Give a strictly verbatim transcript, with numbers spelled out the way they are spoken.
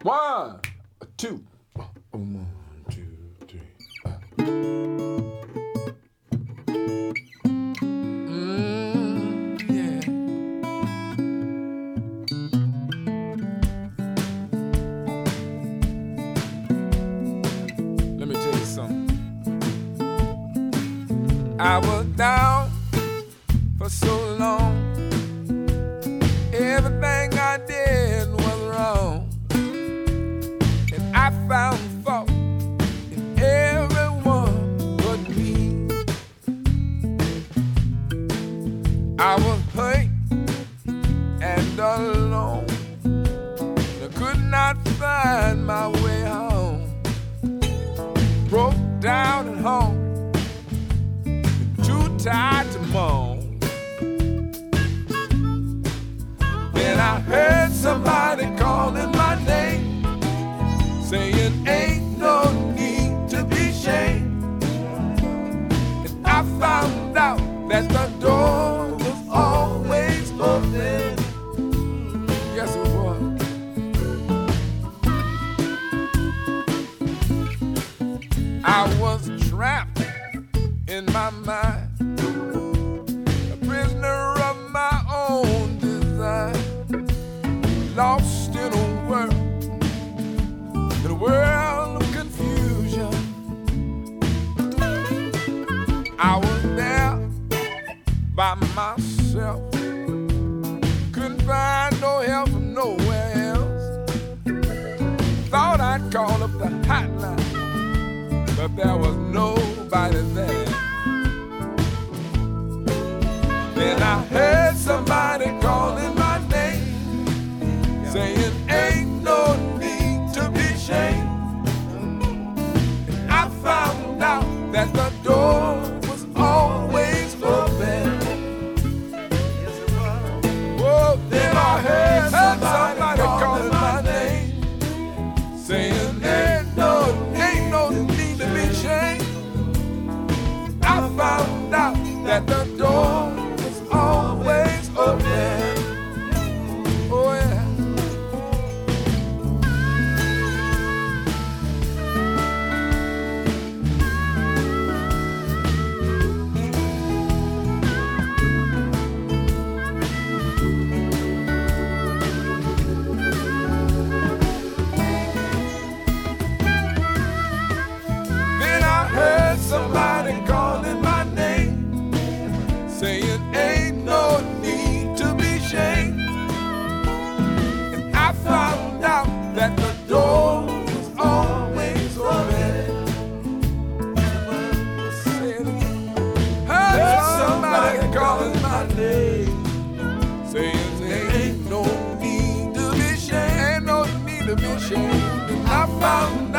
One, two, one, two, three. Mm, yeah. Let me tell you something. I was down for so long. Everything I did was wrong. And I found fault in everyone but me. I was hurt and alone. I could not find my way home. Broke down at home, too tired to moan. Then I heard somebody calling my name, saying ain't no need to be ashamed. And I found out that the door was always open. Yes, it was. I was trapped in my mind, a prisoner of my own design, lost in a world, in a world of confusion. I was there by myself, couldn't find no help from nowhere else. Thought I'd call up the hotline, but there was nobody there. Then I heard somebody calling my name, saying ain't no need to be ashamed. And I found out that the door was always open. Whoa, then I heard somebody calling my name, saying ain't no, ain't no need to be ashamed. I found out that the door was always open. Oh yeah. Then I heard somebody calling my name, saying ain't no need to be ashamed. And I found out that the door was always open. Say it again. Heard somebody calling my name, saying ain't no need to be ashamed, ain't no need to be ashamed. And I found